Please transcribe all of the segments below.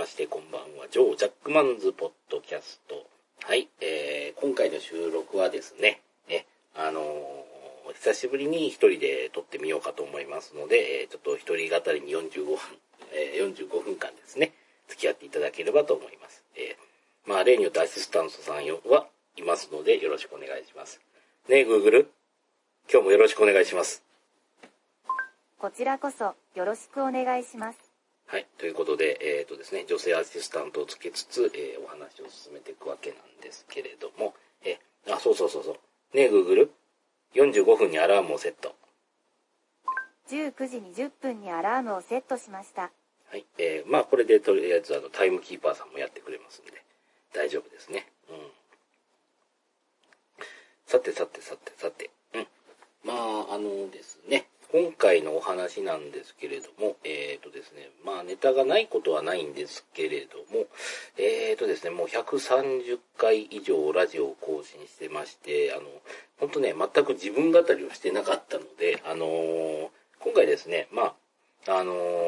して、こんばんは。ジョー・ジャックマンズ・ポッドキャスト。はい、今回の収録はですね、久しぶりに一人で撮ってみようかと思いますので、ちょっと一人語りに45分間ですね、付き合っていただければと思います。例によってアシスタントさんはいますので、よろしくお願いします。ねえ、Google、今日もよろしくお願いします。 こちらこそよろしくお願いします。 はい。ということで、ですね、女性アシスタントをつけつつ、お話を進めていくわけなんですけれども、そう。ねえ、Google、45分にアラームをセット。 19時20分にアラームをセットしました。 はい。これでとりあえずタイムキーパーさんもやってくれますんで、大丈夫ですね。うん。さて。ですね、今回のお話なんですけれども、ですね、ネタがないことはないんですけれども、ですね、もう130回以上ラジオを更新してまして、本当ね、全く自分語りをしてなかったので、今回ですね、た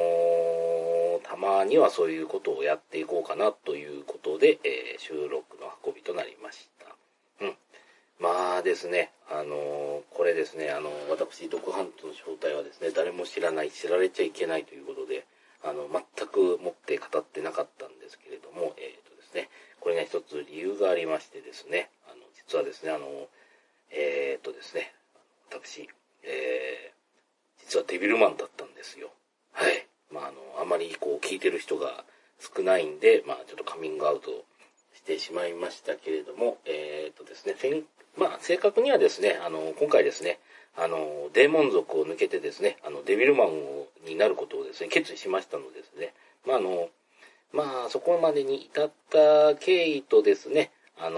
まにはそういうことをやっていこうかなということで、収録の運びとなりました。ですね、これですね、私、ドクハントの正体はですね、誰も知られちゃいけないということで、全く持って語ってなかったんですけれども、ですね、これね、一つ理由がありましてですね、実はですね、ですね、私、実はデビルマンだったんですよ。はい。あまり聞いてる人が少ないんで、ちょっとカミングアウトしてしまいましたけれども、ですね、正確にはですね、今回ですね、デーモン族を抜けてですね、デビルマンになることをですね、決意しましたのでですね、そこまでに至った経緯とですね、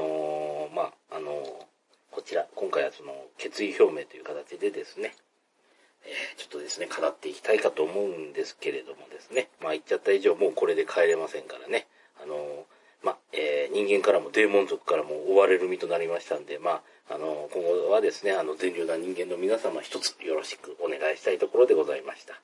こちら、今回はその決意表明という形でですね、ちょっとですね、語っていきたいかと思うんですけれどもですね、言っちゃった以上もうこれで帰れませんからね、人間からもデーモン族からも追われる身となりましたんで、今後はですね、善良な人間の皆様一つよろしくお願いしたいところでございました。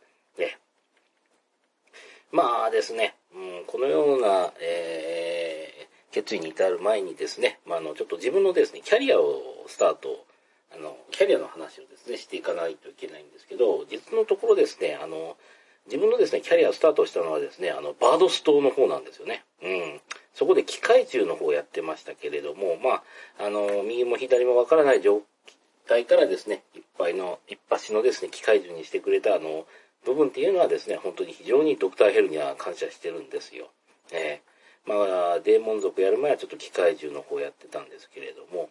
ですね、このような、決意に至る前にですね、ちょっと自分のですね、キャリアをスタート、キャリアの話をですね、していかないといけないんですけど、実のところですね、自分のですね、キャリアをスタートしたのはですね、バードストの方なんですよね。そこで機械獣の方をやってましたけれども、右も左もわからない状態からですね、一発のですね、機械獣にしてくれた部分っていうのはですね、本当に非常にドクターヘルには感謝してるんですよ。デーモン族やる前はちょっと機械獣の方をやってたんですけれども、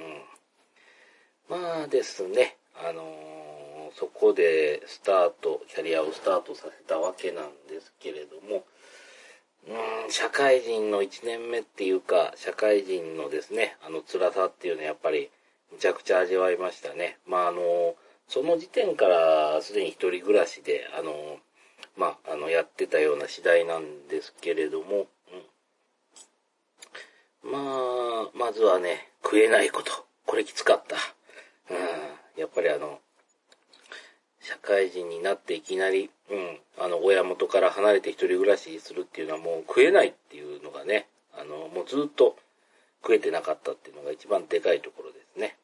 ですね、そこでキャリアをスタートさせたわけなんですけれども、社会人の1年目っていうか、社会人のですね、辛さっていうのはやっぱりむちゃくちゃ味わいましたね。その時点からすでに一人暮らしで、やってたような次第なんですけれども、まずはね、食えないこと。これきつかった。やっぱり社会人になっていきなり、親元から離れて一人暮らしするっていうのはもう食えないっていうのがね、もうずっと食えてなかったっていうのが一番でかいところですね。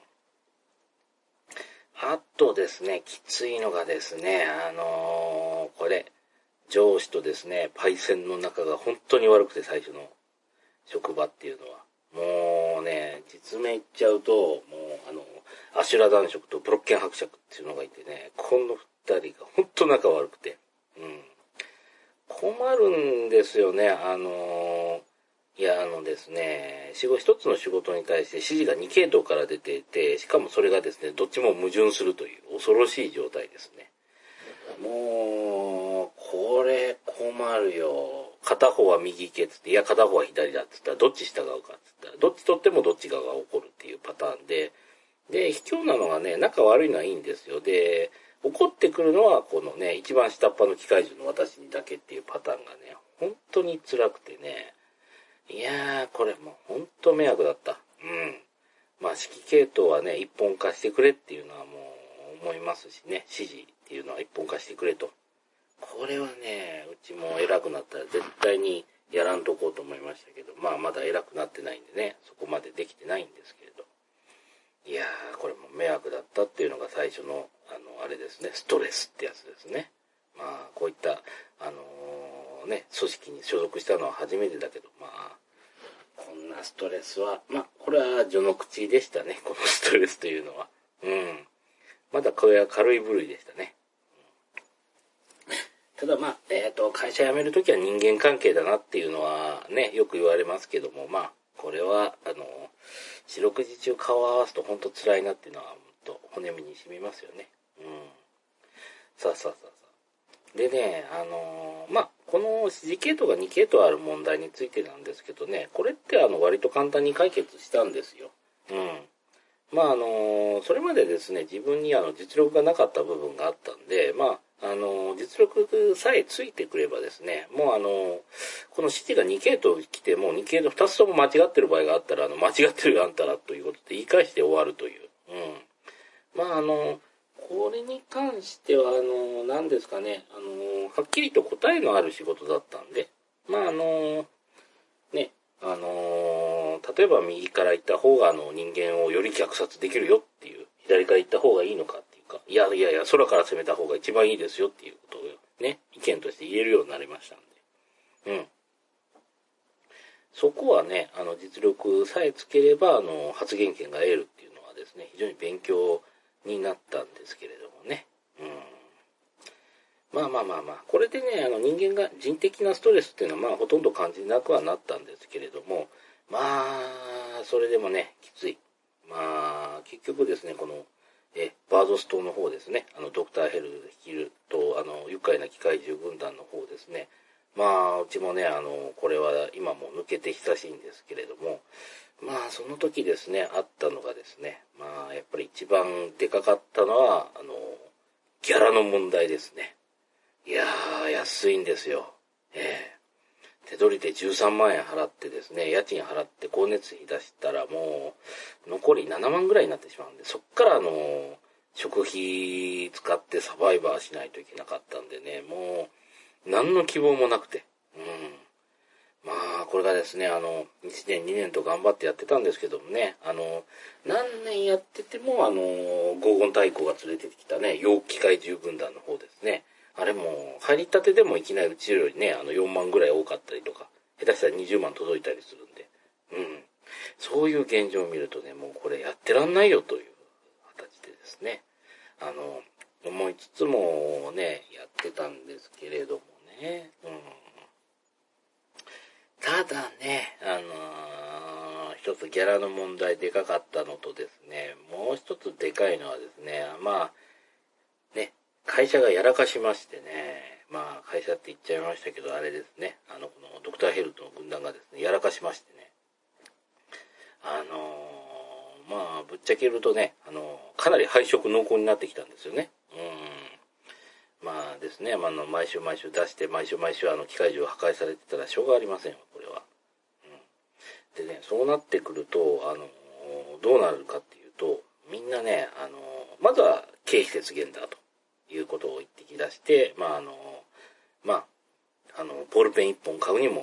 あとですね、きついのがですね、これ、上司とですね、パイセンの仲が本当に悪くて、最初の職場っていうのは。もうね、実名言っちゃうと、もうアシュラ男爵とブロッケン伯爵っていうのがいてね、この二人が本当仲悪くて、困るんですよね。ですね、一つの仕事に対して指示が2系統から出ていて、しかもそれがですね、どっちも矛盾するという恐ろしい状態ですね。もう、これ困るよ。片方は右行けっつって、いや片方は左だっつったら、どっち従うかっつったら、どっち取ってもどっち側が起こるっていうパターンで、卑怯なのがね、仲悪いのはいいんですよ。で、怒ってくるのはこのね、一番下っ端の機械獣の私にだけっていうパターンがね、本当に辛くてね、いやー、これもう本当迷惑だった。指揮系統はね、一本化してくれっていうのはもう思いますしね、指示っていうのは一本化してくれと。これはね、うちも選偉くなったら絶対にやらんとこうと思いましたけど、まあまだ偉くなってないんでね、そこまでできてないんですけれど。いやー、これも迷惑だったっていうのが最初の、あれですね、ストレスってやつですね。まあ、こういった、組織に所属したのは初めてだけど、まあ、こんなストレスは、まあ、これは序の口でしたね、このストレスというのは。うん。まだこれは軽い部類でしたね。ただまあ、会社辞めるときは人間関係だなっていうのはね、よく言われますけども、まあ、これは、四六時中顔を合わすと本当辛いなっていうのは、本当骨身に染みますよね。うん。さあ。でね、まあ、この指示系統が2系統ある問題についてなんですけどね、これって割と簡単に解決したんですよ。うん。まあ、それまでですね、自分に実力がなかった部分があったんで、まあ、実力さえついてくればですね、もうこの指示が2系統来て、もう2系統2つとも間違ってる場合があったら、間違ってるよあんたらということで言い返して終わるという。うん。まあ、これに関しては、何ですかね、はっきりと答えのある仕事だったんで、まあ、ね、例えば右から行った方が人間をより虐殺できるよっていう、左から行った方がいいのかっていうか、いや、空から攻めた方が一番いいですよっていうことをね、意見として言えるようになりましたんで。うん。そこはね、実力さえつければ、発言権が得るっていうのはですね、非常に勉強になったんですけれどもね。うん。まあ。これでね、人間が人的なストレスっていうのは、まあ、ほとんど感じなくはなったんですけれども、まあ、それでもね、きつい。まあ、結局ですね、この、バードス島の方ですね、ドクターヘル率いると、愉快な機械獣軍団の方ですね。まあ、うちもね、これは今も抜けて久しいんですけれども、まあ、その時ですね、あったのがですね、まあ、やっぱり一番でかかったのは、ギャラの問題ですね。いやー、安いんですよ。手取りで13万円払ってですね、家賃払って光熱費出したらもう、残り7万ぐらいになってしまうんで、そっから食費使ってサバイバーしないといけなかったんでね、もう、何の希望もなくて。うん。まあ、これがですね、1年2年と頑張ってやってたんですけどもね、何年やってても、黄金太鼓が連れてきたね、陽気機械獣軍団の方ですね。あれも、入りたてでもいきなりうちよりね、4万ぐらい多かったりとか、下手したら20万届いたりするんで、うん。そういう現状を見るとね、もうこれやってらんないよという形でですね、思いつつもね、やってたんですけれどもね、うん。ただね、一つギャラの問題でかかったのとですね、もう一つでかいのはですね、まあ、ね、会社がやらかしましてね、まあ会社って言っちゃいましたけど、あれですね、このドクターヘルトの軍団がですね、やらかしましてね、まあぶっちゃけるとね、かなり配色濃厚になってきたんですよね。まあですね、毎週出して、毎週機械獣を破壊されてたらしょうがありませんよ、これは。でね、そうなってくると、どうなるかっていうと、みんなね、まずは経費節減だということを言ってき出して、ボールペン1本買うにも、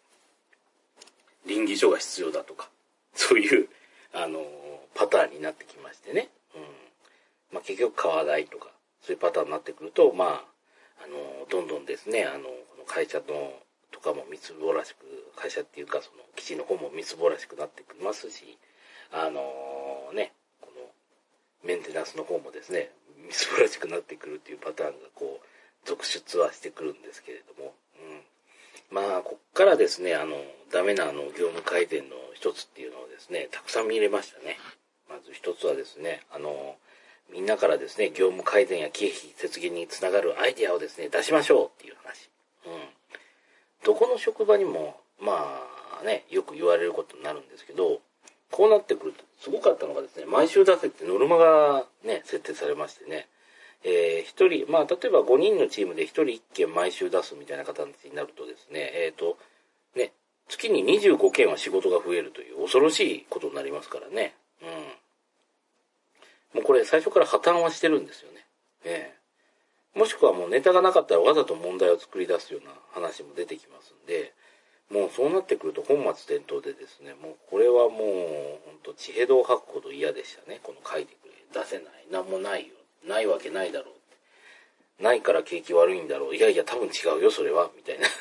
稟議書が必要だとか、そういう、パターンになってきましてね。まあ結局、川代とか、そういうパターンになってくると、まあ、どんどんですね、この会社の、とかもみつぼらしく、会社っていうか、その、基地の方もみつぼらしくなってきますし、この、メンテナンスの方もですね、みつぼらしくなってくるっていうパターンが、こう、続出はしてくるんですけれども、まあ、こっからですね、ダメな業務改善の一つっていうのをですね、たくさん見れましたね。まず一つはですね、みんなからですね、業務改善や経費節減につながるアイデアをですね、出しましょうっていう話。どこの職場にも、まあね、よく言われることになるんですけど、こうなってくると、すごかったのがですね、毎週出せってノルマがね、設定されましてね、一人、まあ、例えば5人のチームで一人1件毎週出すみたいな形になるとですね、月に25件は仕事が増えるという恐ろしいことになりますからね。もうこれ最初から破綻はしてるんですよね。 もしくはもうネタがなかったらわざと問題を作り出すような話も出てきますんで、もうそうなってくると本末転倒でですね、もうこれはもう本当地平道を吐くほど嫌でしたね。この書いてくれ、出せない、なんもないよ、ないわけないだろう、ないから景気悪いんだろう、いやいや多分違うよそれはみたいな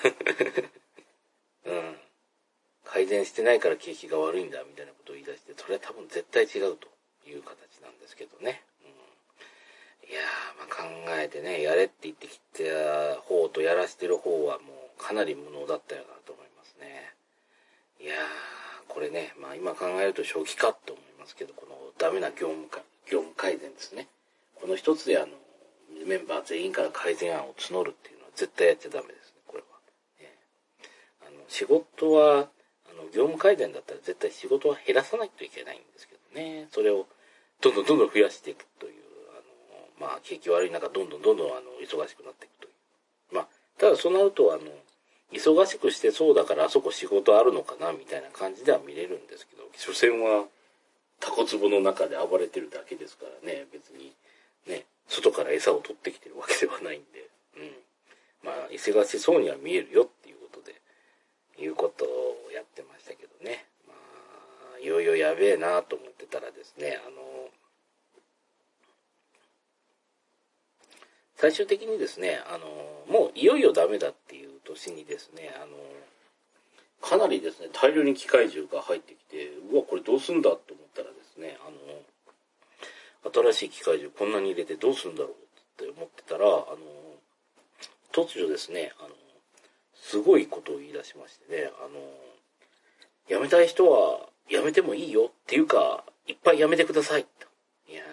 改善してないから景気が悪いんだみたいなことを言い出して、それは多分絶対違うという形なんですけどね。いやー、考えてね、やれって言ってきた方とやらしてる方はもうかなり無能だったよなと思いますね。いやー、これね、今考えると正気かと思いますけど、このダメな業務改善ですね。この一つでメンバー全員から改善案を募るっていうのは絶対やっちゃダメですね、これは。仕事は、業務改善だったら絶対仕事は減らさないといけないんですけどね。それをどんどん増やしていくという、景気悪い中、どんどん忙しくなっていくという。ただそうなると、忙しくしてそうだからあそこ仕事あるのかなみたいな感じでは見れるんですけど、所詮はタコ壺の中で暴れてるだけですからね、別にね、外から餌を取ってきてるわけではないんで、忙しそうには見えるよっていうことで、いうことをやってましたけどね。いよいよやべえなと思ってたらですね、最終的にですね、もういよいよダメだっていう年にですね、かなりですね、大量に機械銃が入ってきて、うわ、これどうすんだと思ったらですね、新しい機械銃こんなに入れてどうすんだろうって思ってたら、突如ですね、すごいことを言い出しましてね、辞めたい人は辞めてもいいよっていうか、いっぱい辞めてくださいと。いやー、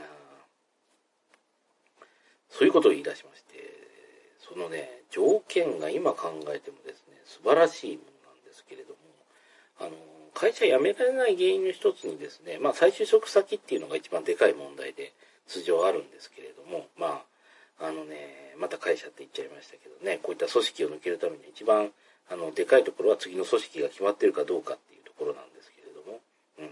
そういうことを言い出しまして、そのね、条件が今考えてもですね、素晴らしいものなんですけれども、会社辞められない原因の一つにですね、再就職先っていうのが一番でかい問題で通常あるんですけれども、また会社って言っちゃいましたけどね、こういった組織を抜けるために一番でかいところは次の組織が決まってるかどうかっていうところなんですけれども、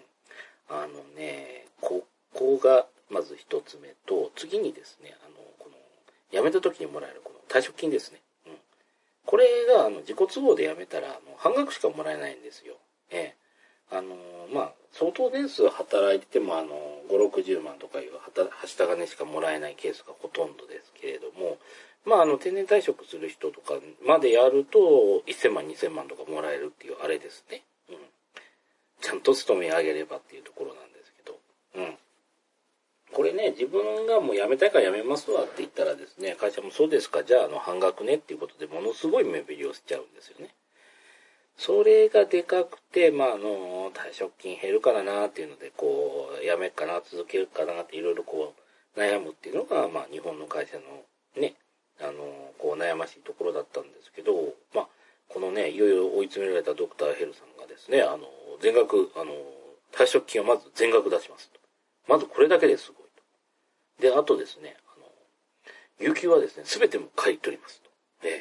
ここがまず一つ目と、次にですね、この辞めた時にもらえるこの退職金ですね。これが自己都合で辞めたら半額しかもらえないんですよ。相当年数働いてても5、60万とかいうはした金しかもらえないケースがほとんどですけれども、定年退職する人とかまでやると1000万、2000万とかもらえるっていうあれですね。ちゃんと勤め上げればっていうところなんですけど、これね、自分がもう辞めたいから辞めますわって言ったらですね、会社もそうですか、じゃあ半額ねっていうことでものすごい目減りをしちゃうんですよね。それがでかくて、退職金減るからなっていうので、辞めっかな、続けるかなっていろいろ悩むっていうのが、日本の会社のね、悩ましいところだったんですけど、このね、いよいよ追い詰められたドクターヘルさんがですね、全額、退職金をまず全額出しますと。まずこれだけですごいと。で、あとですね、有給はですね、すべても買い取りますと。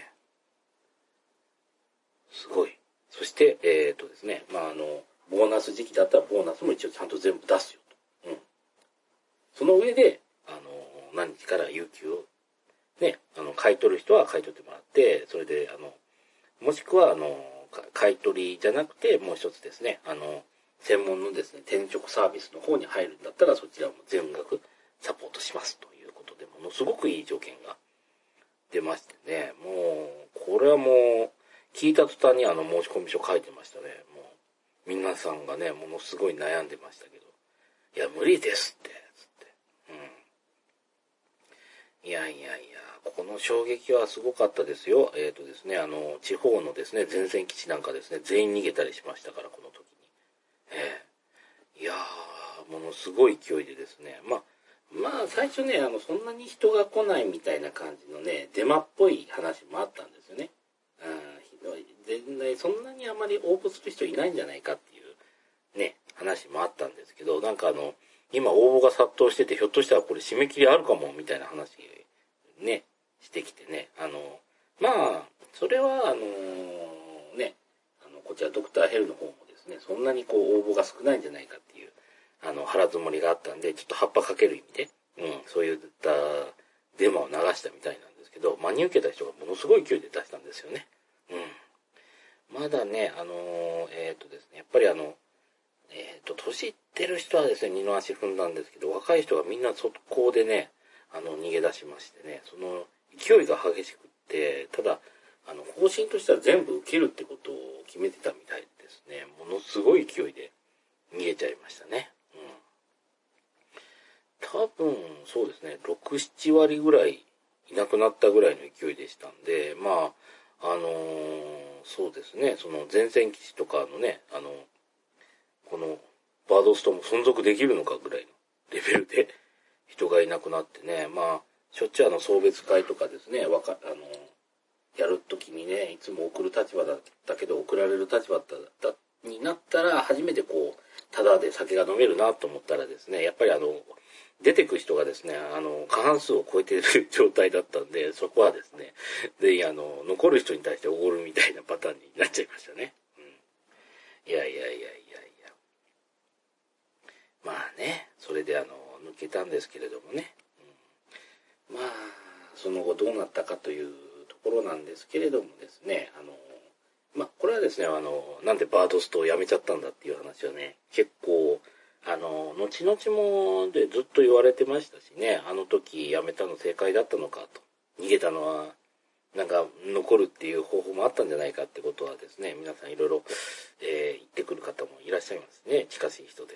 すごい。そして、ですね、ボーナス時期だったらボーナスも一応ちゃんと全部出すよと。その上で、何日から有給を、ね、買い取る人は買い取ってもらって、それで、もしくは、買い取りじゃなくて、もう一つですね、専門のですね、転職サービスの方に入るんだったら、そちらも全額サポートしますということで、ものすごくいい条件が出ましてね、もう、これはもう、聞いた途端に申し込み書書いてましたね。もう、皆さんがね、ものすごい悩んでましたけど、いや、無理ですって、つって。いや、この衝撃はすごかったですよ。ですね、地方のですね、前線基地なんかですね、全員逃げたりしましたから、この時に。いやー、ものすごい勢いでですね、最初ね、そんなに人が来ないみたいな感じのね、デマっぽい話もあったんですよね。全然そんなにあまり応募する人いないんじゃないかっていうね、話もあったんですけど、今応募が殺到してて、ひょっとしたらこれ締め切りあるかもみたいな話ね、してきてね、それはこちらドクターヘルの方もですね、そんなに応募が少ないんじゃないかっていう腹積もりがあったんで、ちょっと葉っぱかける意味で、そういったデマを流したみたいなんですけけど、真に受けた人がものすごい勢いで出したんですよね。まだね、ですね、やっぱり年いってる人はですね、二の足踏んだんですけど、若い人がみんな速攻でね、逃げ出しましてね、その勢いが激しくって、ただ、方針としては全部受けるってことを決めてたみたいですね、ものすごい勢いで逃げちゃいましたね。多分、そうですね、6、7割ぐらいいなくなったぐらいの勢いでしたんで、まあ、そうですね、その前線基地とかのね、このバードストも存続できるのかぐらいのレベルで人がいなくなってね、まあ、しょっちゅう送別会とかですね、やるときにね、いつも送る立場だったけど、送られる立場になったら、初めてこう、タダで酒が飲めるなと思ったらですね、やっぱり出てく人がですね、過半数を超えている状態だったんで、そこはですね、で、残る人に対しておごるみたいなパターンになっちゃいましたね。いや。まあね、それで抜けたんですけれどもね。まあ、その後どうなったかというところなんですけれどもですね、まあ、これはですね、なんでバードストをやめちゃったんだっていう話はね、結構、後々もでずっと言われてましたしね、あの時やめたの正解だったのかと。逃げたのは、なんか残るっていう方法もあったんじゃないかってことはですね、皆さんいろいろ、言ってくる方もいらっしゃいますね、近しい人で。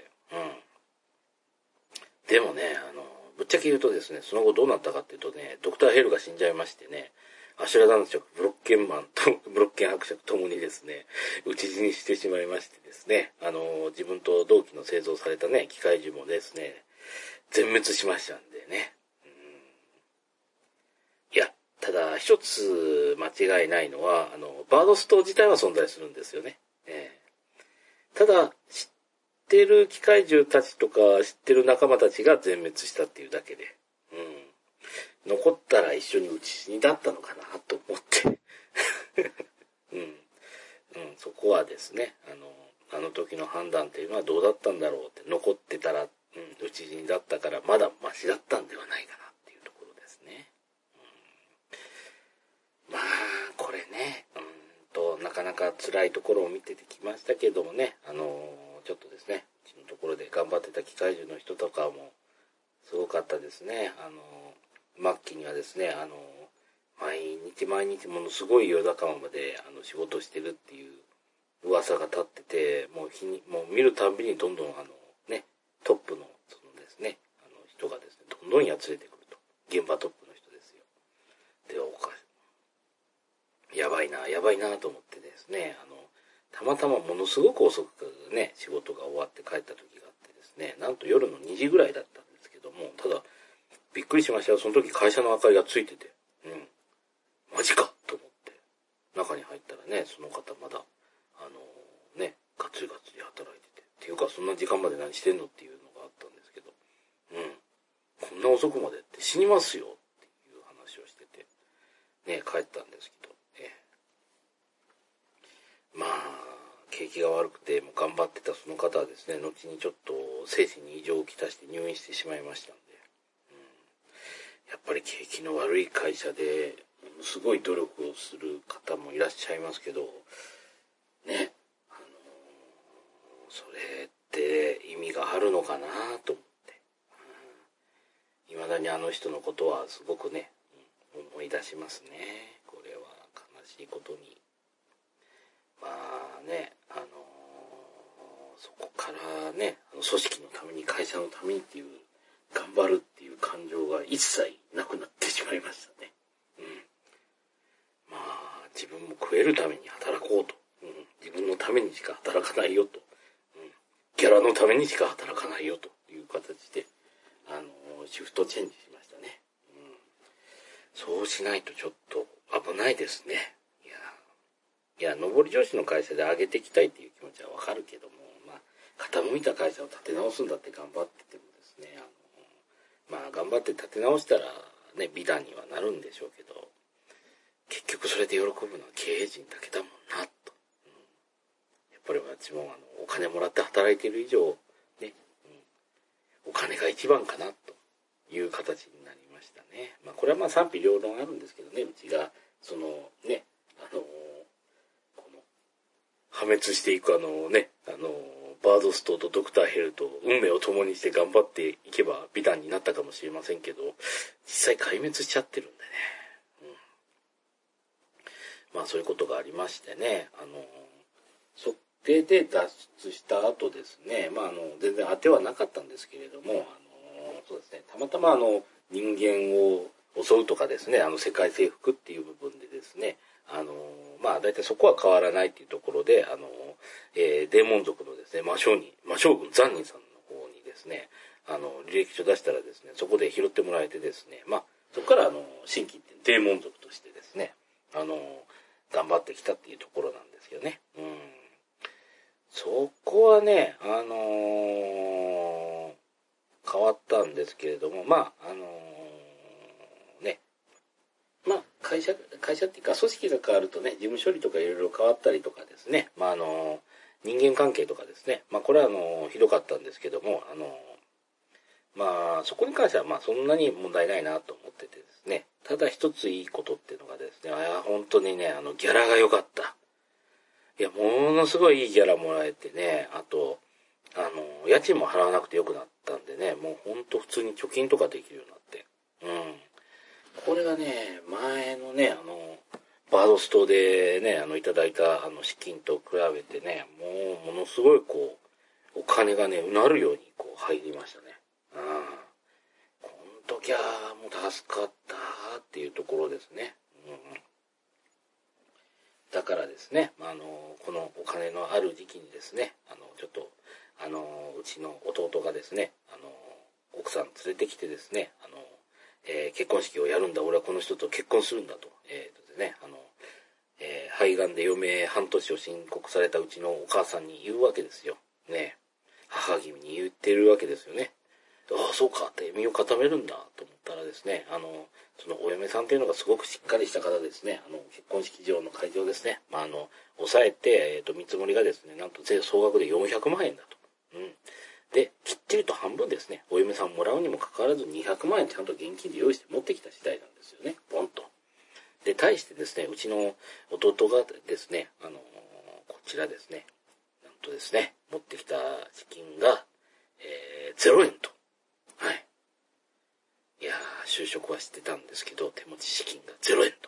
でもね、ぶっちゃけ言うとですね、その後どうなったかっていうとね、ドクターヘルが死んじゃいましてね、アシュラ男爵、ブロッケン伯爵ともにですね、討ち死にしてしまいましてですね、自分と同期の製造されたね、機械獣もですね、全滅しましたんでね。いや、ただ一つ間違いないのは、バードスト自体は存在するんですよね。ただ、知ってる機械獣たちとか知ってる仲間たちが全滅したっていうだけで、残ったら一緒に討ち死にだったのかなと思ってそこはですね、あの時の判断っていうのはどうだったんだろうって、残ってたら、討ち死にだったからまだマシだったんではないかなっていうところですね。まあこれね、なかなか辛いところを見ててきましたけどもね、ちょっとですね、うちのところで頑張ってた機械獣の人とかもすごかったですね。末期にはですね、毎日ものすごい夜中まで仕事してるっていう噂が立ってて、もう見るたんびにどんどんね、トップのそのですね、人がですね、どんどんやつれてくると。現場トップの人ですよ。で、やばいなと思ってですね、たまたまものすごく遅くね、仕事が終わって帰った時があってですね、なんと夜の2時ぐらいだったんですけども、ただ、びっくりしましたよ。その時会社の明かりがついてて、マジかと思って、中に入ったらね、その方まだ、ガッツリ働いてて、っていうかそんな時間まで何してんのっていうのがあったんですけど、こんな遅くまでって死にますよっていう話をしてて、ね、帰ったんですけど、まあ、景気が悪くてもう頑張ってたその方はですね、後にちょっと精神に異常をきたして入院してしまいましたんで、やっぱり景気の悪い会社ですごい努力をする方もいらっしゃいますけど、ね、それって意味があるのかなと思って、未だにあの人のことはすごくね、思い出しますね。これは悲しいことに。まあね、そこからね、組織のために、会社のためにっていう、頑張るっていう感情が一切なくなってしまいましたね。まあ、自分も食えるために働こうと。自分のためにしか働かないよと。ギャラのためにしか働かないよという形で、シフトチェンジしましたね。そうしないとちょっと危ないですね。いや、上り上司の会社で上げていきたいっていう気持ちはわかるけども、まあ、傾いた会社を立て直すんだって頑張っててもですね、まあ、頑張って立て直したらね、美談にはなるんでしょうけど、結局それで喜ぶのは経営陣だけだもんな、と。やっぱり私もお金もらって働いている以上、ね、お金が一番かな、という形になりましたね。 ね。まあこれはまあ賛否両論あるんですけどね、うちが、そのね、この、破滅していくバードストとドクターヘルと運命を共にして頑張っていけば美談になったかもしれませんけど、実際壊滅しちゃってるんでね。まあそういうことがありましてね、測定で脱出した後ですね、まあ全然当てはなかったんですけれども、そうですね、たまたま人間を襲うとかですね、世界征服っていう部分でですね、まあ大体そこは変わらないっていうところで、デーモン族のですね、魔将軍ザンニさんの方にですね、履歴書出したらですね、そこで拾ってもらえてですね、まあそこから新規ってデーモン族としてですね、頑張ってきたっていうところなんですけどね。そこはね、変わったんですけれども、まあ、ね、まあ、会社っていうか、組織が変わるとね、事務処理とかいろいろ変わったりとかですね、まあ、人間関係とかですね、まあ、これはひどかったんですけども、まあ、そこに関しては、まあ、そんなに問題ないなと思っててですね、ただ一ついいことっていうのがですね、本当にね、ギャラが良かった。いや、ものすごいいいギャラもらえてね、あと、家賃も払わなくてよくなったんでね、もうほんと普通に貯金とかできるようになって。これがね、前のね、バードストでね、いただいた資金と比べてね、もうものすごいこう、お金がね、うなるようにこう入りましたね。この時はもう助かったっていうところですね。だからですね、このお金のある時期にですね、ちょっと、うちの弟がですね、奥さん連れてきてですね、結婚式をやるんだ、俺はこの人と結婚するんだと、ですね、肺がんで余命半年を申告されたうちのお母さんに言うわけですよ。ね。母君に言ってるわけですよね。ああ、そうかって身を固めるんだと思ったらですね、そのお嫁さんというのがすごくしっかりした方ですね、結婚式場の会場ですね、まあ、抑えて、見積もりがですね、なんと総額で400万円だと。で、きっちりと半分ですね、お嫁さんもらうにもかかわらず200万円ちゃんと現金で用意して持ってきた次第なんですよね、ポンと。で、対してですね、うちの弟がですね、こちらですね、なんとですね、持ってきた資金が、0円と。はい。いやー、就職はしてたんですけど、手持ち資金が0円と。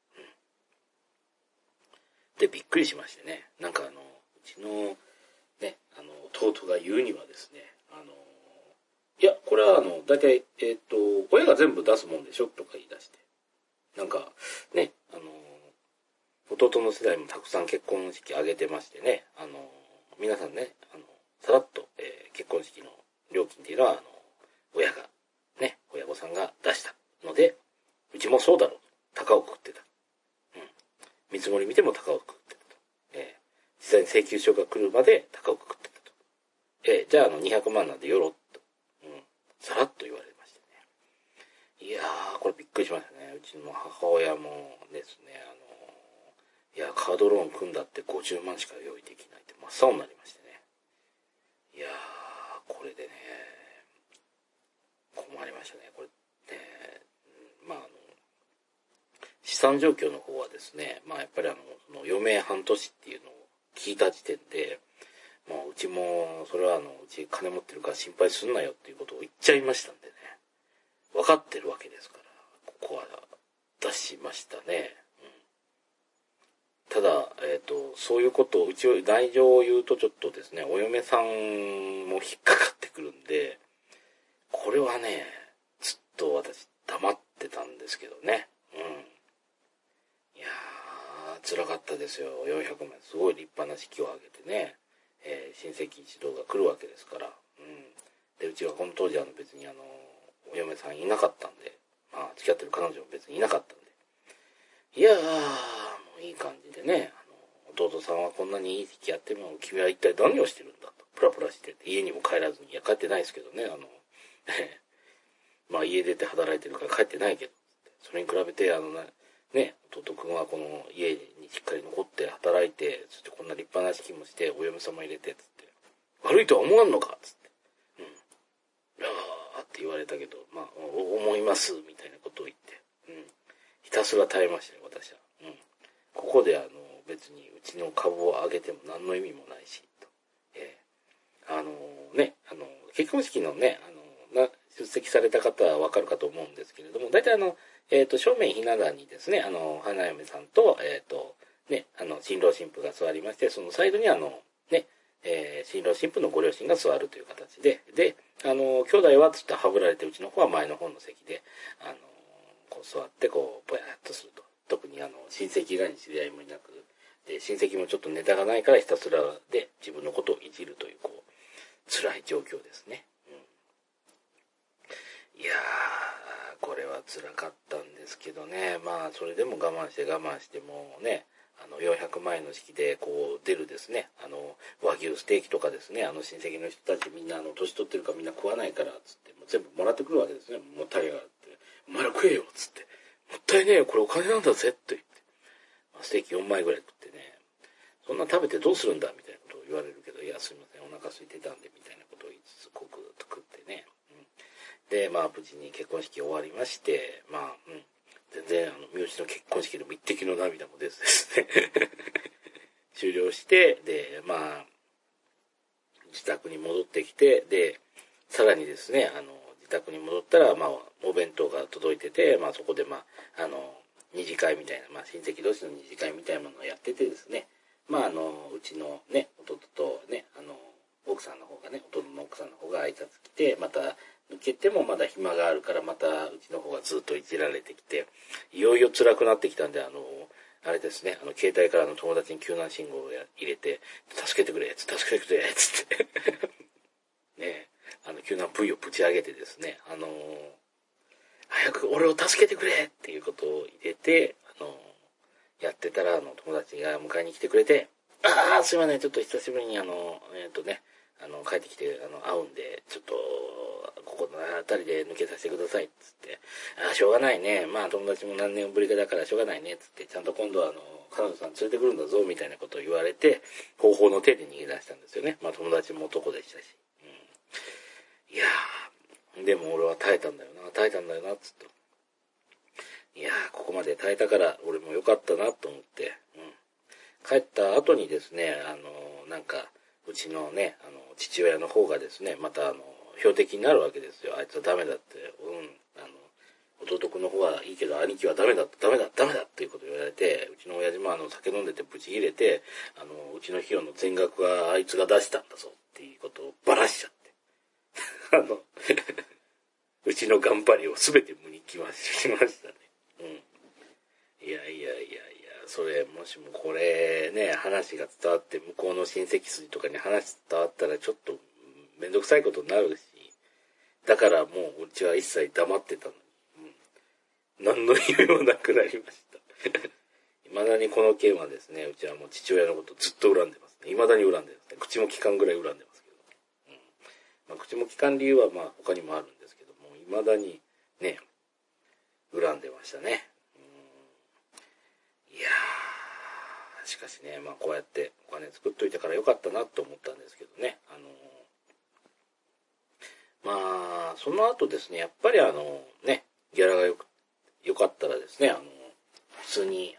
で、びっくりしましてね。なんかうちの、ね、弟が言うにはですね、いや、これはだいたい、親が全部出すもんでしょとか言い出して。なんか、ね、弟の世代もたくさん結婚式挙げてましてね、皆さんね、さらっと、結婚式の料金っていうのは、親が、ね、親御さんが出したので、うちもそうだろうと、高をくくってた。見積もり見ても高をくくってたと。実際に請求書が来るまで高をくくってたと。じゃあ200万なんでよろっと、さらっと言われましてね。いやー、これびっくりしましたね。うちの母親もですね、いや、カードローン組んだって50万しか用意できないって真っ青になりましてね。いやー、これでね、困りましたね。これね、まあ資産状況の方はですね、まあやっぱりその余命半年っていうのを聞いた時点で、まあうちもそれはうち金持ってるから心配すんなよっていうことを言っちゃいましたんでね、分かってるわけですから、ここは出しましたね。ただ、そういうことをうち内情を言うとちょっとですね、お嫁さんも引っかかってくるんで、これはね、ずっと私黙ってたんですけどね。いやー、辛かったですよ。400万。すごい立派な式を挙げてね、親戚一同が来るわけですから。で、うちはこの当時別にお嫁さんいなかったんで、まあ、付き合ってる彼女も別にいなかったんで。いやー、もういい感じでね、弟さんはこんなにいい式やっても、君は一体何をしてるんだと。プラプラしてて、家にも帰らずに、いや、帰ってないですけどね、まあ家出て働いてるから帰ってないけど、それに比べてね、弟くんはこの家にしっかり残って働いて、そしてこんな立派な式もして、お嫁様入れて、つって、悪いとは思わんのかつって。いやーって言われたけど、まあ、思います、みたいなことをすら耐えましたよ、私は。ここで別にうちの株を上げても何の意味もないし、と。結婚式のね、出席された方はわかるかと思うんですけれども、大体正面ひな壇にですね、花嫁さんと、新郎新婦が座りまして、そのサイドに新郎新婦のご両親が座るという形で、兄弟はつってはぶられて、うちの方は前の方の席で、こう座って、こう、ぼやっとすると。特に親戚以外に知り合いもいなく、で、親戚もちょっとネタがないからひたすらで自分のことをいじるという、こう、辛い状況ですね。いやー、これは辛かったんですけどね。まあ、それでも我慢してもうね、400万円の式でこう出るですね、和牛ステーキとかですね、親戚の人たちみんな年取ってるからみんな食わないから、つって、もう全部もらってくるわけですね。もったいがあって。お前ら食えよ、つって。もったいねえよ、これお金なんだぜ、って言って。ステーキ4枚ぐらい食ってね、そんな食べてどうするんだ、みたいなことを言われるけど、いや、すいません、お腹空いてたんで、みたいなことを言いつつ、こくっと食ってね。で、まあ、無事に結婚式終わりまして、まあ、全然、身内の結婚式でも一滴の涙も出ずですね。終了して、で、まあ、自宅に戻ってきて、で、さらにですね、自宅に戻ったら、まあ、お弁当が届いてて、まあ、そこで、まあ、二次会みたいな、まあ、親戚同士の二次会みたいなものをやっててですね、まあ、うちのね、弟とね、奥さんの方がね、弟の奥さんの方が挨拶来て、また、抜けてもまだ暇があるから、またうちの方がずっといじられてきて、いよいよ辛くなってきたんで、あれですね、携帯から友達に救難信号を入れて、助けてくれ、助けてくれ、つって。ね、救難ブイをぶち上げてですね、早く俺を助けてくれっていうことを入れて、やってたら、友達が迎えに来てくれて、すいません、ちょっと久しぶりに帰ってきて、会うんで、ちょっと、ここの辺りで抜けさせてください、つって。しょうがないね。まあ、友達も何年ぶりかだからしょうがないね、つって。ちゃんと今度は、彼女さん連れてくるんだぞ、みたいなことを言われて、方法の手で逃げ出したんですよね。まあ、友達も男でしたし。いやー、でも俺は耐えたんだよな、つって。いやー、ここまで耐えたから、俺も良かったな、と思って。帰った後にですね、なんか、うちのね、父親の方がですね、また標的になるわけですよ。あいつはダメだって、弟くんの方はいいけど、兄貴はダメだっていうことを言われて、うちの親父も酒飲んでてブチ切れて、うちの費用の全額はあいつが出したんだぞっていうことをばらしちゃって。うちの頑張りを全て無にしましたね。いや、それ、もしもこれね、話が伝わって、向こうの親戚筋とかに話伝わったらちょっとめんどくさいことになるし、だからもううちは一切黙ってたのに、何の意味もなくなりました。未だにこの件はですね、うちはもう父親のことずっと恨んでますね。未だに恨んでますね。口も利かんぐらい恨んでますけど。まあ、口も利かん理由はまあ他にもあるんですけども、未だにね、恨んでましたね。いやー、しかしね、まあこうやってお金作っといたからよかったなと思ったんですけどね。まあ、その後ですね、やっぱりね、ギャラがよかったらですね、普通に、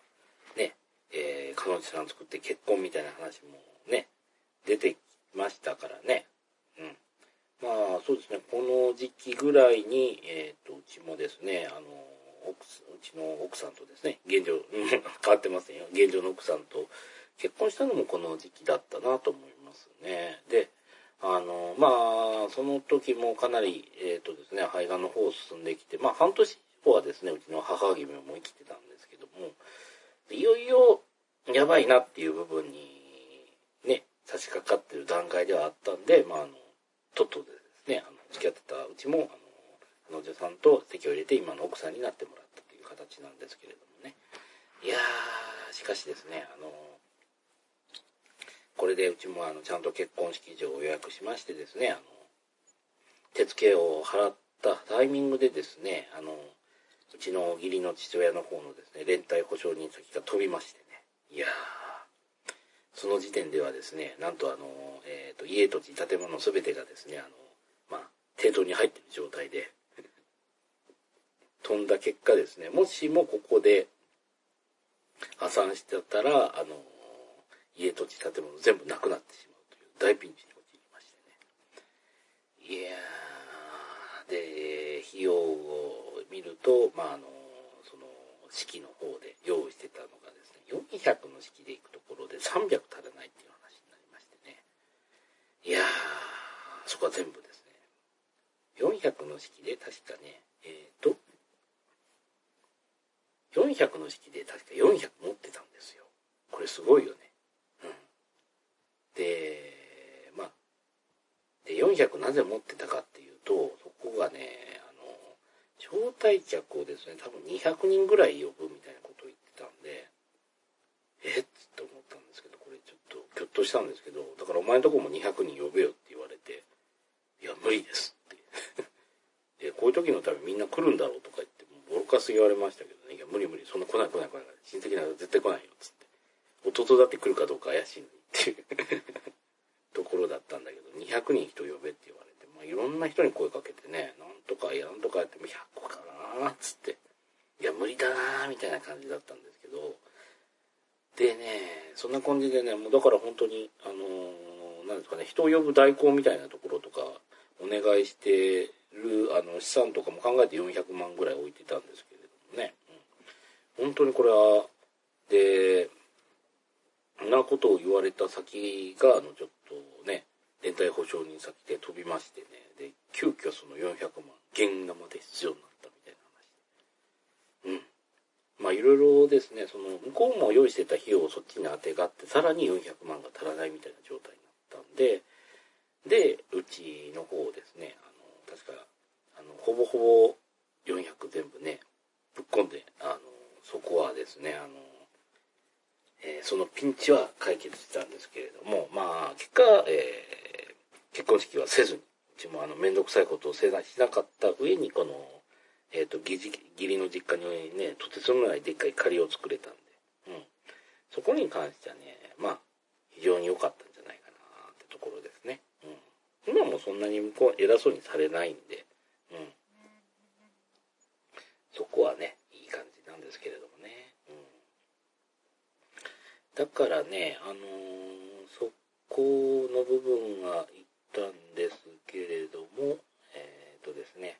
彼女さん作って結婚みたいな話もね、出てきましたからね。まあ、そうですね、この時期ぐらいに、うちもですね、うちの奥さんとですね、現状、変わってませんよ。現状の奥さんと結婚したのもこの時期だったなと思いますね。で、まあ、その時もかなり、ですね、肺がんの方進んできて、まあ、半年後はですね、うちの母君も生きてたんですけども、いよいよ、やばいなっていう部分に、ね、差し掛かってる段階ではあったんで、まあ、とっとでですね、付き合ってたうちも、彼女さんと籍を入れて今の奥さんになってもらったという形なんですけれどもね。いやー、しかしですね、これでうちもちゃんと結婚式場を予約しましてですね、手付けを払ったタイミングでですね、うちの義理の父親の方のですね、連帯保証人先が飛びましてね。いやー、その時点ではですね、なんと家土地建物すべてがですね、まあ、抵当に入っている状態で、 飛んだ結果ですね、もしもここで破産してたら、家土地建物全部なくなってしまうという大ピンチに陥りましてね。いやー、で、費用を見ると、その式の方で用意してたのがですね、400の式で行くところで300足らないっていう話になりましてね。いやー、そこは全部ですね。400の式で確かね、400の式で確か400持ってたんですよ。これすごいよね。うん。で、400なぜ持ってたかっていうと、そこがね、招待客をですね、多分200人ぐらい呼ぶみたいなことを言ってたんで、っつって思ったんですけど、これちょっとぎょっとしたんですけど、だからお前のとこも200人呼べよって言われて、いや、無理ですって。で、こういう時のためみんな来るんだろうとか言って、ボロカス言われましたけどね、いや、無理、そんな来ない。親戚なんか絶対来ないよ、つって。弟だって来るかどうか怪しいのにっていうところだったんだけど、200人人呼べって言われて、いろんな人に声かけてね、なんとかやっても100個かなーっつって、いや、無理だなーみたいな感じだったんですけど、でね、そんな感じでね、もうだから本当に、なんですかね、人を呼ぶ代行みたいなところとか、お願いしてる、資産とかも考えて400万ぐらい置いてたんですけれどもね、本当にこれは、で、なことを言われた先が、ちょっとね、連帯保証人先で飛びましてね、で、急遽その400万、現生で必要になったみたいな話。いろいろですね、その、向こうも用意してた費用をそっちに当てがって、さらに400万が足らないみたいな状態になったんで、で、うちの方ですね、確か、ほぼほぼ400全部ね、ぶっ込んで、そこはですね、そのピンチは解決したんですけれども、結果、結婚式はせずに、うちもめんどくさいことをしなかった上に、この、義理の実家にね、とてつもないでっかい借りを作れたんで、そこに関してはね、非常に良かったんじゃないかなってところですね。今もそんなに向こう偉そうにされないんで、そこはね、いい感じなんですけれどもね。だからね、そこの部分が言ったんですけれども、ですね、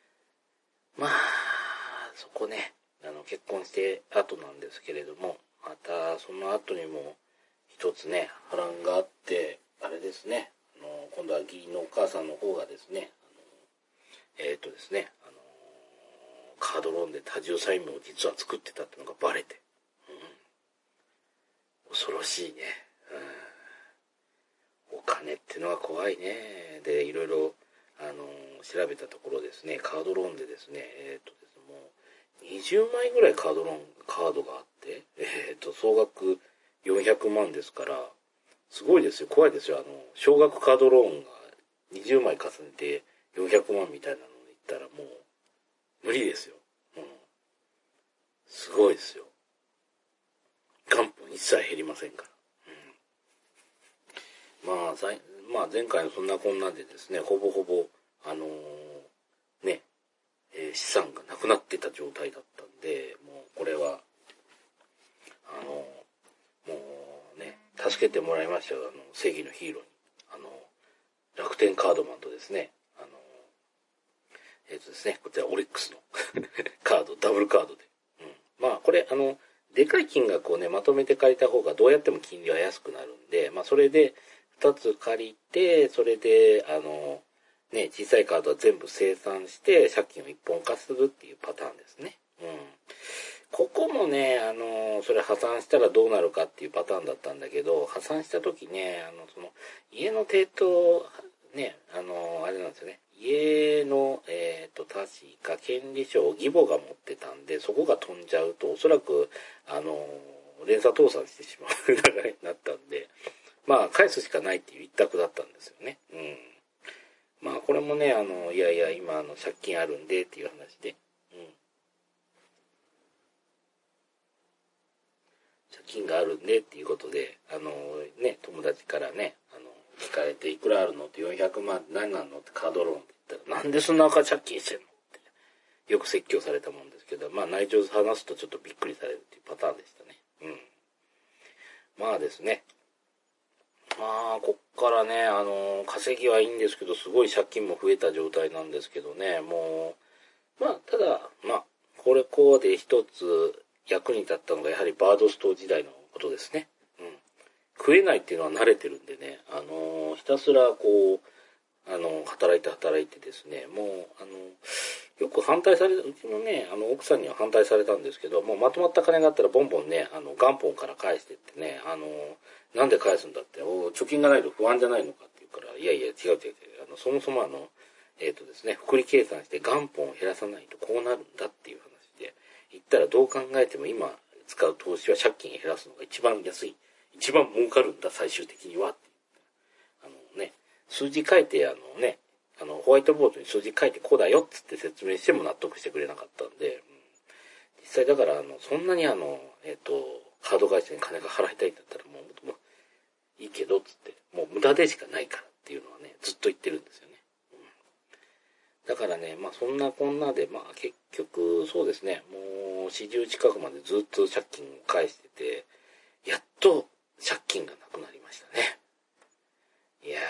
そこね、結婚して後なんですけれども、またその後にも一つね、波乱があって、あれですね、今度は義理のお母さんの方がですね、ですね、カードローンで多重債務を実は作ってたってのがバレて、恐ろしいね、お金ってのは怖いね。で、いろいろ調べたところですね、カードローンでですね、もう20枚ぐらいカードがあって、総額400万ですから、すごいですよ、怖いですよ。少額カードローンが20枚重ねて400万みたいなのに言ったらもう無理ですよ。すごいですよ。元本一切減りませんから。前回のそんなこんなでですね、ほぼほぼ資産がなくなってた状態だったんで、もうこれはもうね、助けてもらいましたよ、正義のヒーローに。楽天カードマンとですね、ですね、こちらオリックスのカード、ダブルカードで。これ、でかい金額をね、まとめて借りた方がどうやっても金利は安くなるんで、それで2つ借りて、それで、小さいカードは全部清算して、借金を一本化するっていうパターンですね。ここもね、それ破産したらどうなるかっていうパターンだったんだけど、破産した時ね、家の抵当、ね、あれなんですよね。家の、確か権利書を義母が持ってたんで、そこが飛んじゃうと、おそらく、連鎖倒産してしまう流れになったんで、返すしかないっていう一択だったんですよね。これもね、いやいや、今、借金あるんでっていう話で、借金があるんでっていうことで、友達からね、聞かれて、いくらあるのって400万何なのってカードローンって言ったら、なんでそんな借金してんのってよく説教されたもんですけど、まあ内情を話すとちょっとびっくりされるっていうパターンでしたね。まあですね。まあ、こっからね、稼ぎはいいんですけど、すごい借金も増えた状態なんですけどね、もう、まあ、ただ、まあ、こうで一つ役に立ったのが、やはりバードストー時代のことですね。食えないっていうのは慣れてるんでね、ひたすらこう、働いてですね、もう、よく反対された、うちのね、奥さんには反対されたんですけど、もうまとまった金があったらボンボンね、元本から返してってね、なんで返すんだって、貯金がないと不安じゃないのかって言うから、いやいや、違う、そもそもですね、複利計算して元本を減らさないとこうなるんだっていう話で、言ったらどう考えても今使う投資は借金減らすのが一番安い、一番儲かるんだ、最終的にはって。数字書いてホワイトボードに数字書いてこうだよっつって説明しても納得してくれなかったんで、実際だからそんなにカード会社に金が払いたいんだったらもういいけどっつって、もう無駄でしかないからっていうのはね、ずっと言ってるんですよね。だからね、まあそんなこんなで、まあ結局そうですね、もう40近くまでずっと借金を返してて、やっと借金がなくなりましたね。いやー、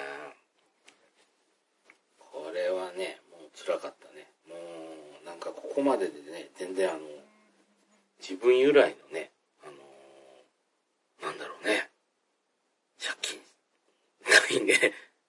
これはね、もう辛かったね。もう、なんかここまででね、全然自分由来のね、なんだろうね、借金、ないね。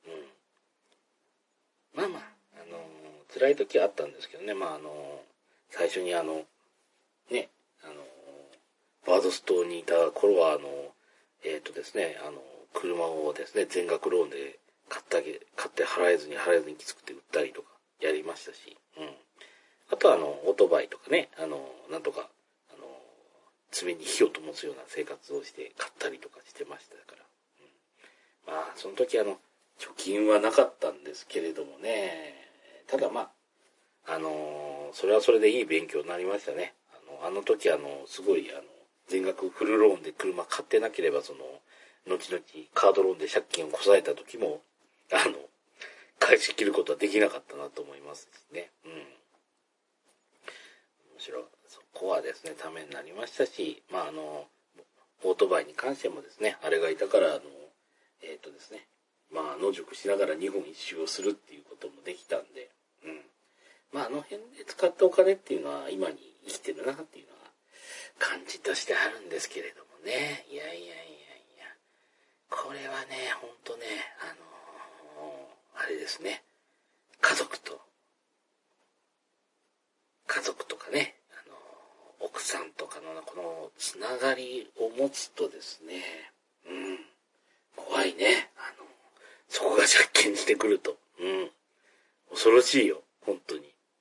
まあまあ、辛い時はあったんですけどね、まあ最初にね、バードストにいた頃はですね、車をですね、全額ローンで買って払えずにきつくて売ったりとかやりましたし、あとはオートバイとかね、なんとか、爪に火を灯すような生活をして買ったりとかしてましたから。まあ、その時貯金はなかったんですけれどもね、ただまあ、それはそれでいい勉強になりましたね。あの時すごい全額フルローンで車買ってなければ後々カードローンで借金をこさえた時も返し切ることはできなかったなと思いますしね。むしろそこはですね、ためになりましたし、まあオートバイに関してもですね、あれがいたからですね、まあ野宿しながら日本一周をするっていうこともできたんで、まあ辺で使ったお金っていうのは今に生きてるなっていうのは感じとしてあるんですけれどもね。いや、これはね、ほんとね、あれですね、家族とかね、奥さんとかのこのつながりを持つとですね、怖いね。そこが借金してくると。恐ろしいよ、本当に。い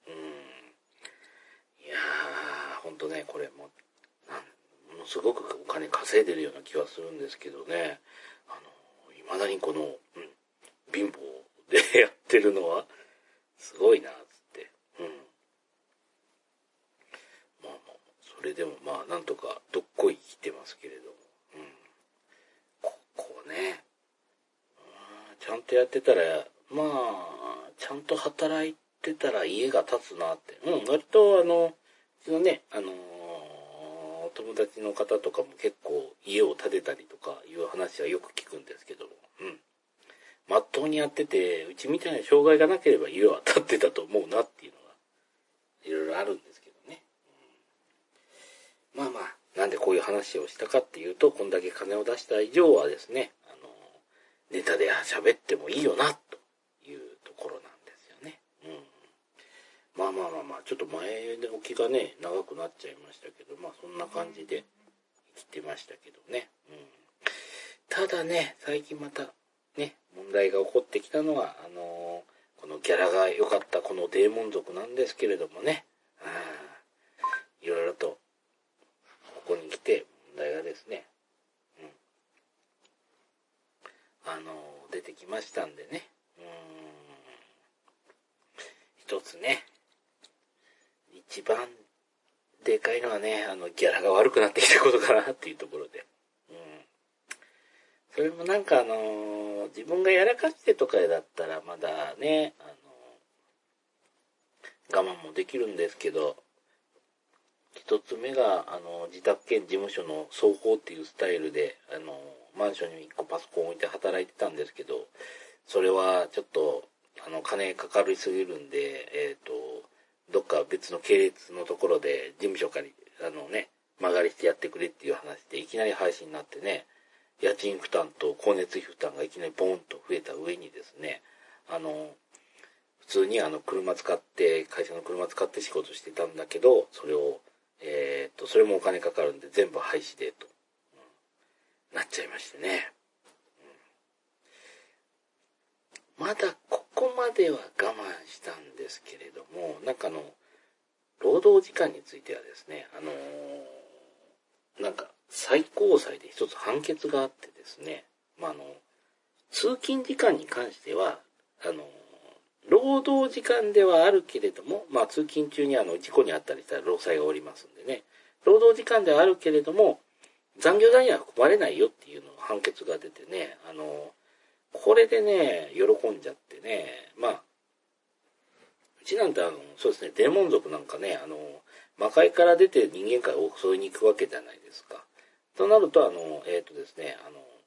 やー、本当ね、これものすごくお金稼いでるような気はするんですけどね、未だにこの、貧乏でやってるのはすごいな、つって。まあまあ、それでもまあ、なんとかどっこい生きてますけれども。ここね、ちゃんとやってたら、まあ、ちゃんと働いてたら家が建つなって。割とうちのね、友達の方とかも結構家を建てたりとかいう話はよく聞くんですけども、まっとうにやってて、うちみたいな障害がなければ家は建ってたと思うなっていうのが、いろいろあるんですけどね。まあまあ、なんでこういう話をしたかっていうと、こんだけ金を出した以上はですね、ネタで喋ってもいいよな、というところなんですよね。まあ、ちょっと前置きがね、長くなっちゃいましたけど、まあそんな感じで生きてましたけどね。ただね、最近またね、問題が起こってきたのは、このギャラが良かったこのデーモン族なんですけれどもね、いろいろと、ここに来て問題がですね、出てきましたんでね、一つね、一番でかいのはね、ギャラが悪くなってきたことかなっていうところで。それもなんか自分がやらかしてとかだったらまだね、 我慢もできるんですけど、一つ目が、自宅兼事務所の双方っていうスタイルで、マンションに1個パソコン置いて働いてたんですけど、それはちょっと、金かかりすぎるんで、どっか別の系列のところで事務所借り、間借りしてやってくれっていう話で、いきなり廃止になってね、家賃負担と光熱費負担がいきなりボーンと増えた上にですね、普通に車使って、会社の車使って仕事してたんだけど、それを、それもお金かかるんで全部廃止でと、なっちゃいましてね。まだここまでは我慢したんですけれども、なんか労働時間についてはですね、なんか最高裁で一つ判決があってですね、通勤時間に関しては、労働時間ではあるけれども、通勤中に事故にあったりしたら労災がおりますんでね、労働時間ではあるけれども、残業代には含まれないよっていうの判決が出てね、これでね、喜んじゃってね、うちなんてそうですね、デーモン族なんかね、魔界から出て人間界を襲いに行くわけじゃないですか。となると、ですね、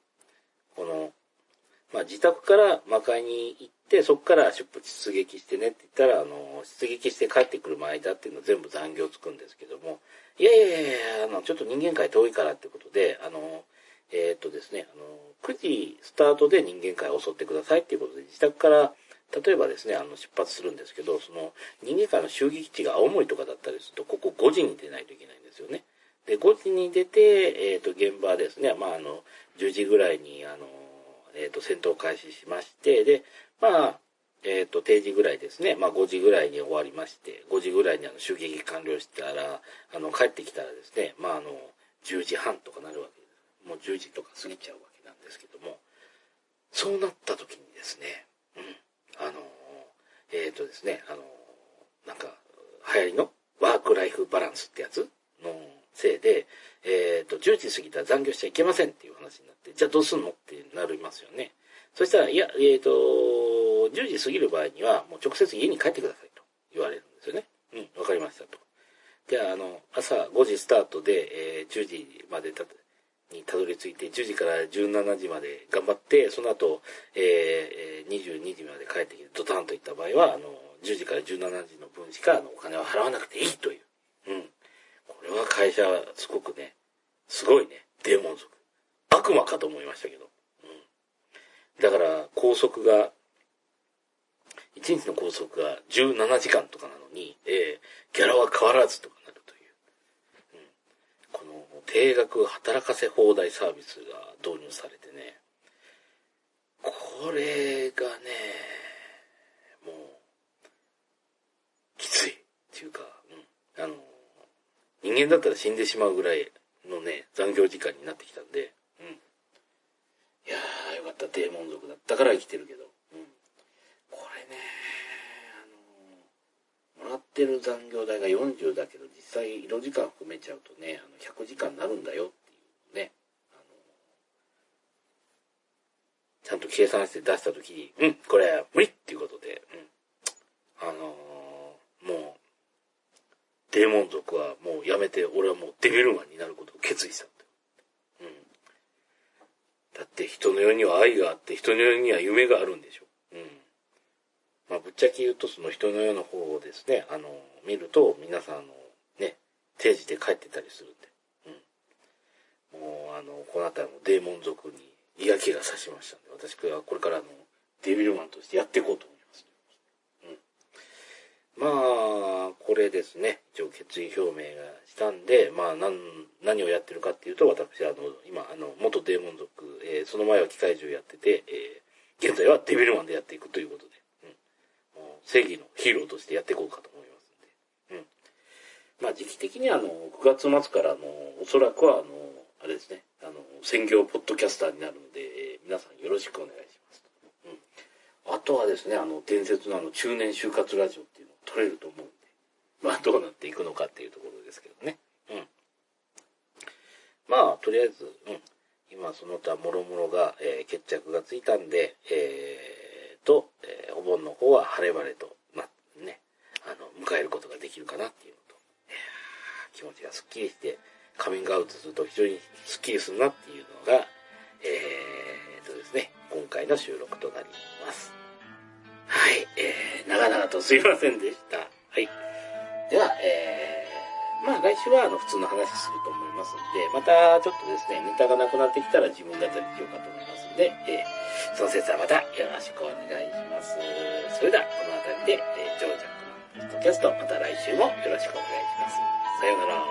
自宅から魔界に行って、そこから出撃してねって言ったら、出撃して帰ってくる間っていうのは全部残業つくんですけども、いや、ちょっと人間界遠いからってことで、ですね、9時スタートで人間界を襲ってくださいっていうことで、自宅から、例えばですね、出発するんですけど、その人間界の襲撃地が青森とかだったりすると、ここ5時に出ないといけないんですよね。で、5時に出て、現場ですね、10時ぐらいに、戦闘開始しまして、で、定時ぐらいですね、5時ぐらいに終わりまして、5時ぐらいに襲撃完了したら、帰ってきたらですね、10時半とかなるわけです。もう10時とか過ぎちゃうわけなんですけども、そうなった時にですね、ですね、なんか、流行りのワークライフバランスってやつのせいで、10時過ぎたら残業しちゃいけませんっていう話になって、じゃあどうすんのってなりますよね。そしたら、いや、10時過ぎる場合には、もう直接家に帰ってくださいと言われるんですよね。わかりましたと。じゃあ、朝5時スタートで、10時までにたどり着いて、10時から17時まで頑張って、その後、22時まで帰ってきて、ドタンといった場合は、10時から17時の分しかお金は払わなくていいという。これは会社はすごくね、すごいね、デーモン族。悪魔かと思いましたけど。だから、拘束が、1日の拘束が17時間とかなのに、ギャラは変わらずとかなるという。この定額働かせ放題サービスが導入されてね、これがね、もう、きついっていうか、人間だったら死んでしまうぐらいのね、残業時間になってきたんで、いやー、よかった、デーモン族だったから生きてるけど、これね、もらってる残業代が40だけど、実際、移動時間含めちゃうとね、100時間になるんだよっていうね、ちゃんと計算して出したときに、これ無理っていうことで、もう、デーモン族はもうやめて、俺はもうデビルマンになることを決意したんだ。だって人の世には愛があって、人の世には夢があるんでしょ。ぶっちゃけ言うと、その人の世の方をですね、見ると、皆さんね、定時で帰ってたりするんで。もうこのあたりもデーモン族に嫌気がさしましたんで、私はこれからデビルマンとしてやっていこうと思います。これですね、一応決意表明がしたんで、何をやってるかっていうと、私今元デーモン族、その前は機械獣やってて、現在はデビルマンでやっていくということで、正義のヒーローとしてやっていこうかと思いますんで、時期的には9月末からおそらくはあれですね、専業ポッドキャスターになるので、皆さんよろしくお願いしますと。あとはですね、伝説の中年就活ラジオっていうのを撮れると思うんで、どうなっていくのかっていうところですけどね。とりあえず、今その他もろもろが、決着がついたんで、お盆の方は晴れ晴れと、 迎えることができるかなっていうのと、気持ちがスッキリして、カミングアウトすると非常にスッキリするなっていうのが、ですね、今回の収録となります。はい、長々とすいませんでした。はい。では、来週は普通の話すると思いますので、またちょっとですね、ネタがなくなってきたら自分語りしようかと思いますので、その説はまたよろしくお願いします。それでは、この辺りで、ジョージャックのポッドキャスト、また来週もよろしくお願いします。さようなら。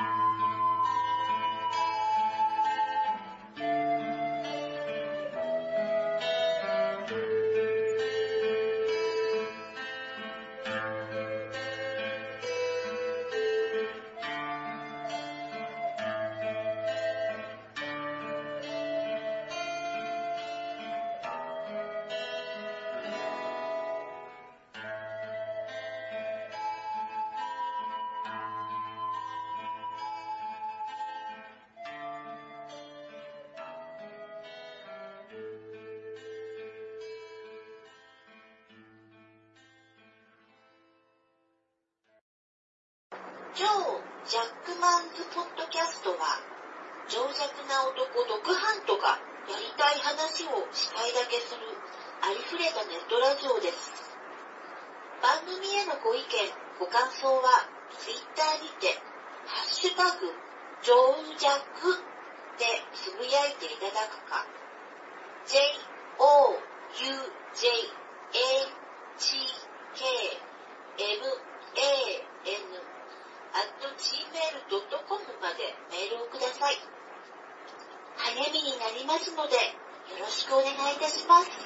ジョー・ジャックマンズ・ポッドキャストは、情弱な男ドクハントがやりたい話をしたいだけするありふれたネットラジオです。番組へのご意見、ご感想は、ツイッターにて、ハッシュタグ、ジョージャックでつぶやいていただくか、JOUJAHKMAN@gmail.com までメールをください。励みになりますので、よろしくお願いいたします。